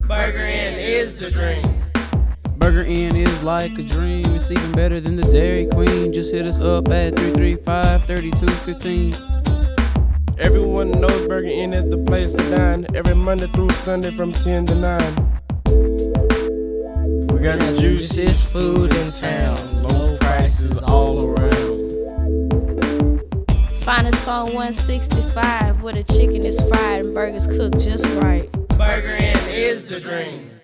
Burger Inn is the dream. Burger Inn is like a dream. It's even better than the Dairy Queen. Just hit us up at 335-3215. Everyone knows Burger Inn is the place to dine. Every Monday through Sunday from 10 to 9. We got the juiciest food in town. Low prices all around. Find us on 165 where the chicken is fried and burgers cooked just right. Burger Inn is the dream.